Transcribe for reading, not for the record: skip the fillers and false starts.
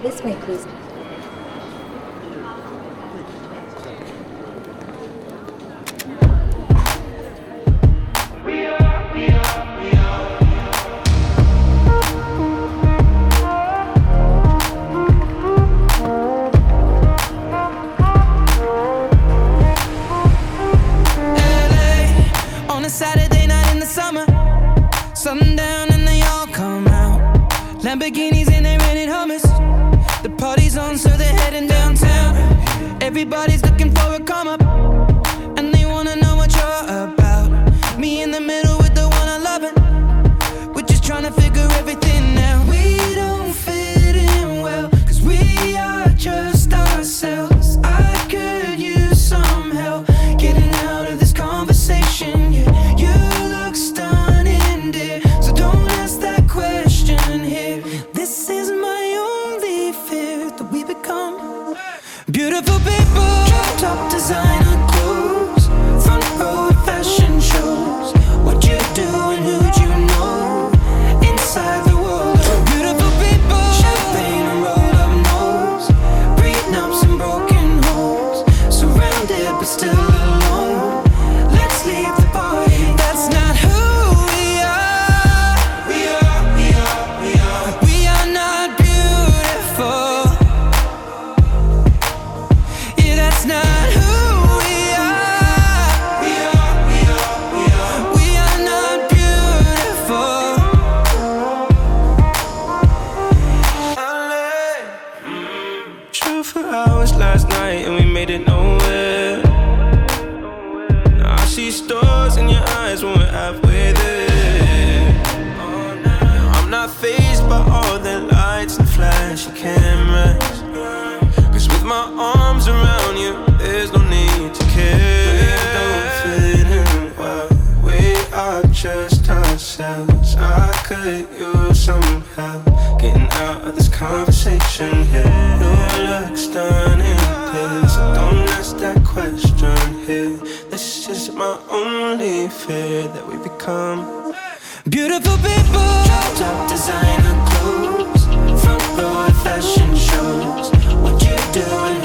This way, please. On a Saturday night in the summer, sundown and they all come out. Lamborghinis and they rented Hummers. The party's on, so they're heading downtown. Everybody's looking for a come up, and they wanna know what you're about. Me in the middle with the one I love it. We're just trying to figure everything out. We don't fit in well, 'cause we are just ourselves. I could use some help getting out of this conversation. Yeah, you look stunning, dear, so don't ask that question here. This is my only fear, that we become beautiful people. Top designer clothes, front row at fashion shows. What you do and who'd you know? Inside the world of beautiful people. Champagne and rolled up nose, prenups and broken homes. Surrounded but still alone. Let's leave the party. That's not who we are. We are not beautiful. Yeah, that's not who we are. We are not beautiful. True for hours last night and we made it nowhere. Now I see stars in your eyes when we're halfway there. I'm not fazed by all the lights and flashy cameras, 'cause with my arms around you, there's no need to care. We don't fit in well, we are just ourselves. I could use some help getting out of this conversation here. You look stunning, dear, so don't ask that question here. This is my only fear, that we become beautiful people. Top designer clothes, front row at fashion shows. What you do and